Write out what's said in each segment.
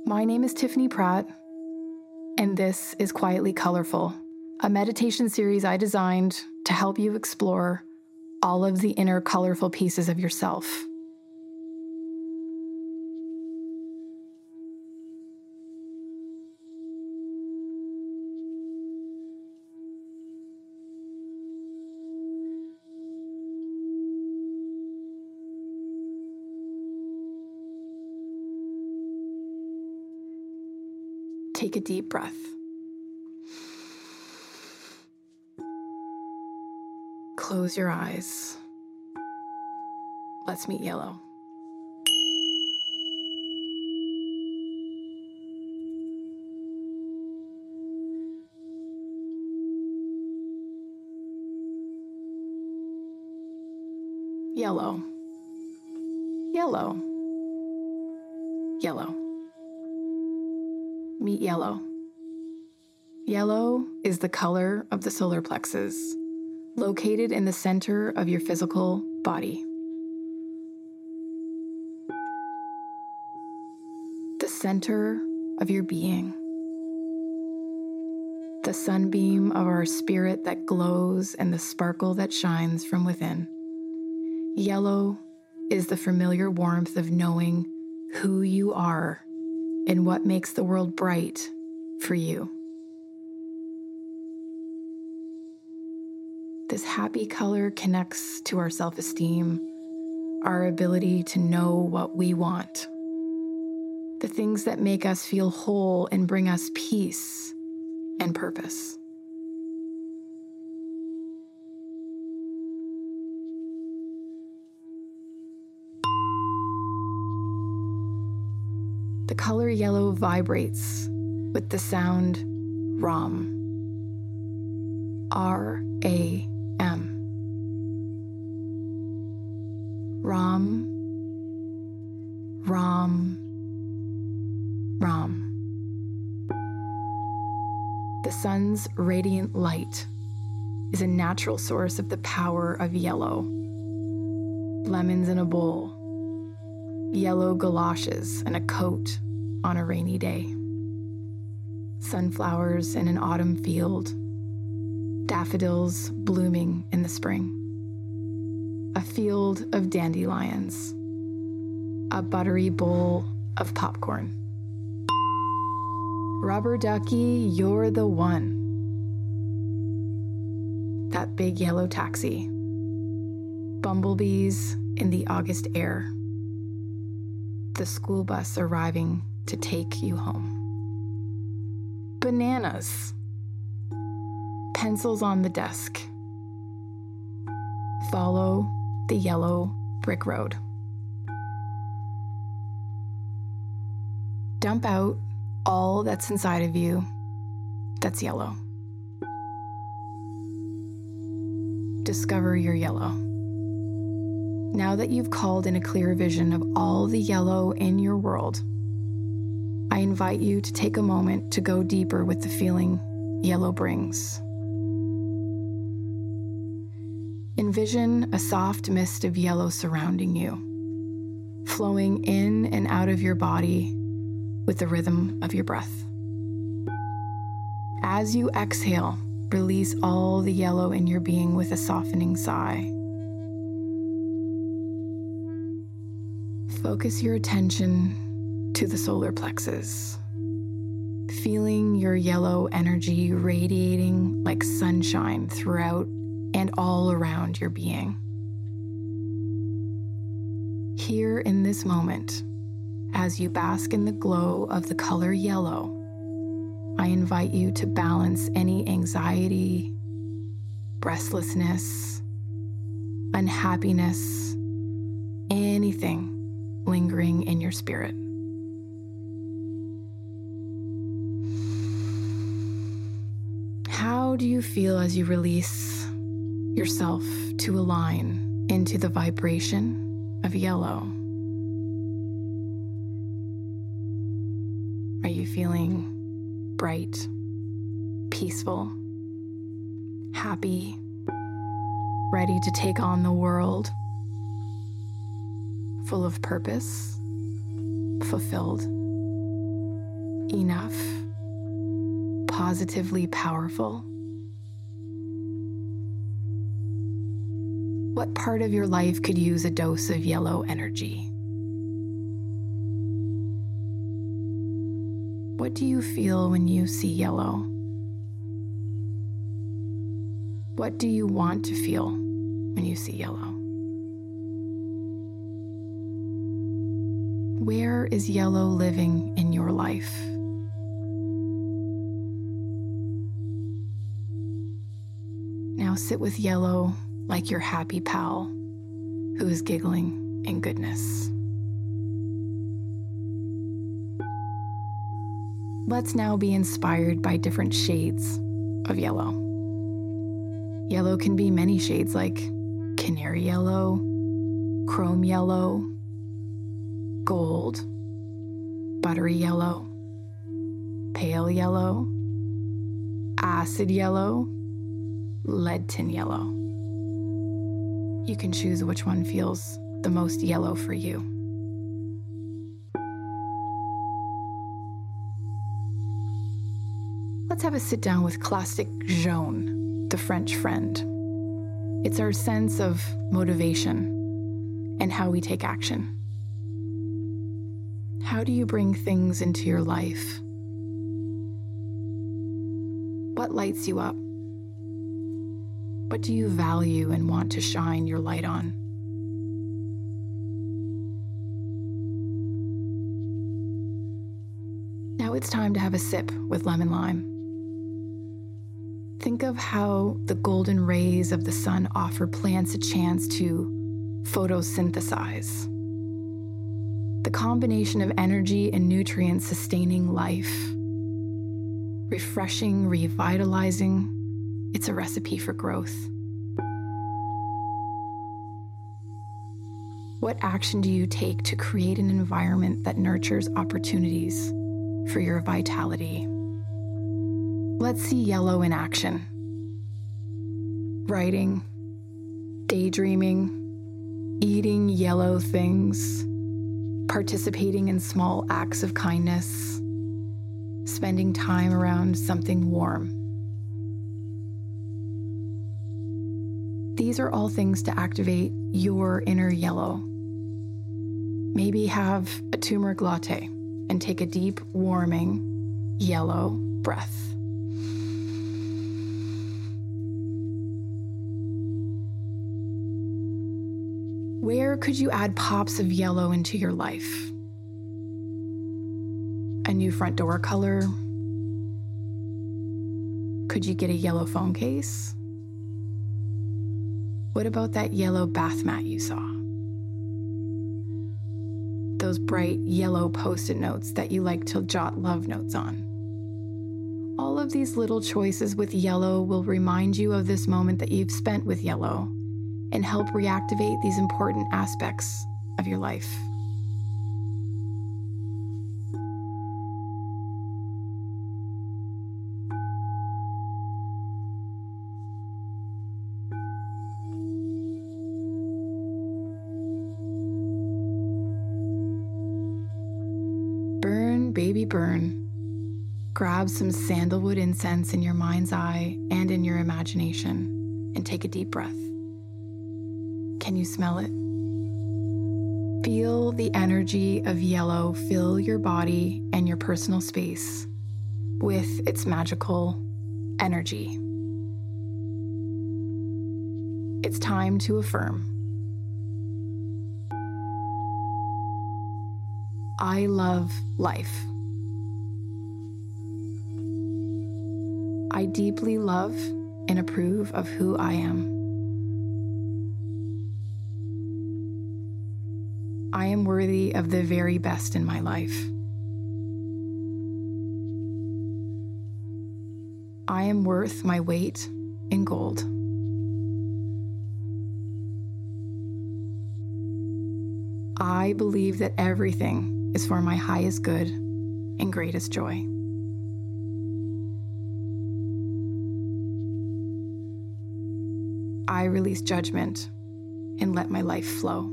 My name is Tiffany Pratt, and this is Quietly Colorful, a meditation series I designed to help you explore all of the inner colorful pieces of yourself. Take a deep breath. Close your eyes. Let's meet yellow. Yellow. Yellow. Yellow. Meet yellow. Yellow is the color of the solar plexus, located in the center of your physical body. The center of your being. The sunbeam of our spirit that glows and the sparkle that shines from within. Yellow is the familiar warmth of knowing who you are and what makes the world bright for you. This happy color connects to our self-esteem, our ability to know what we want, the things that make us feel whole and bring us peace and purpose. The color yellow vibrates with the sound Ram. R-A-M. Ram, Ram, Ram. The sun's radiant light is a natural source of the power of yellow. Lemons in a bowl, yellow galoshes and a coat on a rainy day. Sunflowers in an autumn field. Daffodils blooming in the spring. A field of dandelions. A buttery bowl of popcorn. Rubber ducky, you're the one. That big yellow taxi. Bumblebees in the August air. The school bus arriving to take you home. Bananas. Pencils on the desk. Follow the yellow brick road. Dump out all that's inside of you that's yellow. Discover your yellow. Now that you've called in a clear vision of all the yellow in your world, I invite you to take a moment to go deeper with the feeling yellow brings. Envision a soft mist of yellow surrounding you, flowing in and out of your body with the rhythm of your breath. As you exhale, release all the yellow in your being with a softening sigh. Focus your attention to the solar plexus, feeling your yellow energy radiating like sunshine throughout and all around your being. Here in this moment, as you bask in the glow of the color yellow, I invite you to balance any anxiety, restlessness, unhappiness, anything lingering in your spirit. How do you feel as you release yourself to align into the vibration of yellow? Are you feeling bright, peaceful, happy, ready to take on the world, full of purpose, fulfilled? enough, positively powerful? What part of your life could use a dose of yellow energy? What do you feel when you see yellow? What do you want to feel when you see yellow? Where is yellow living in your life? Now sit with yellow like your happy pal who is giggling in goodness. Let's now be inspired by different shades of yellow. Yellow can be many shades like canary yellow, chrome yellow, gold, buttery yellow, pale yellow, acid yellow, lead tin yellow. You can choose which one feels the most yellow for you. Let's have a sit down with classic jaune, the French friend. It's our sense of motivation and how we take action. How do you bring things into your life? What lights you up? What do you value and want to shine your light on? Now it's time to have a sip with lemon lime. Think of how the golden rays of the sun offer plants a chance to photosynthesize. The combination of energy and nutrients sustaining life. Refreshing, revitalizing. It's a recipe for growth. What action do you take to create an environment that nurtures opportunities for your vitality? Let's see yellow in action. Writing, daydreaming, eating yellow things, participating in small acts of kindness, spending time around something warm. These are all things to activate your inner yellow. Maybe have a turmeric latte and take a deep, warming, yellow breath. Where could you add pops of yellow into your life? A new front door color? Could you get a yellow phone case? What about that yellow bath mat you saw? Those bright yellow Post-it notes that you like to jot love notes on. All of these little choices with yellow will remind you of this moment that you've spent with yellow and help reactivate these important aspects of your life. Burn, baby, burn. Grab some sandalwood incense in your mind's eye and in your imagination and take a deep breath. Can you smell it? Feel the energy of yellow fill your body and your personal space with its magical energy. It's time to affirm. I love life. I deeply love and approve of who I am. I am worthy of the very best in my life. I am worth my weight in gold. I believe that everything is for my highest good and greatest joy. I release judgment and let my life flow.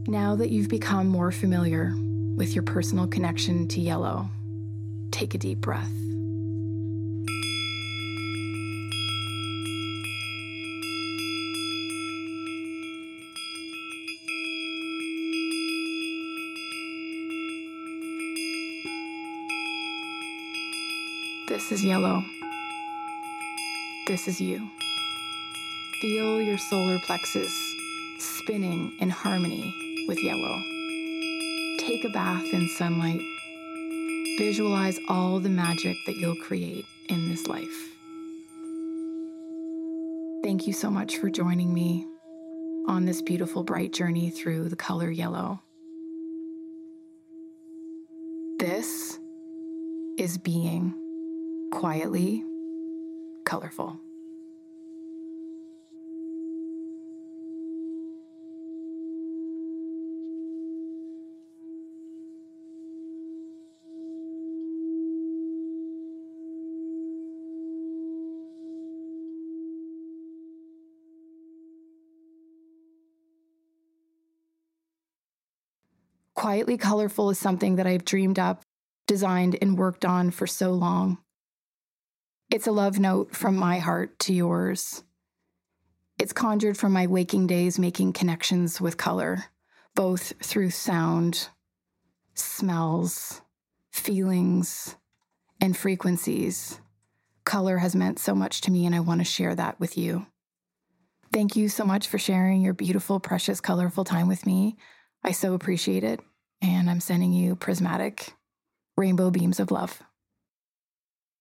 Now that you've become more familiar with your personal connection to yellow, take a deep breath. This is yellow. This is you. Feel your solar plexus spinning in harmony with yellow. Take a bath in sunlight. Visualize all the magic that you'll create in this life. Thank you so much for joining me on this beautiful, bright journey through the color yellow. This is being quietly colorful. Quietly colorful is something that I've dreamed up, designed, and worked on for so long. It's a love note from my heart to yours. It's conjured from my waking days making connections with color, both through sound, smells, feelings, and frequencies. Color has meant so much to me, and I want to share that with you. Thank you so much for sharing your beautiful, precious, colorful time with me. I so appreciate it, and I'm sending you prismatic rainbow beams of love.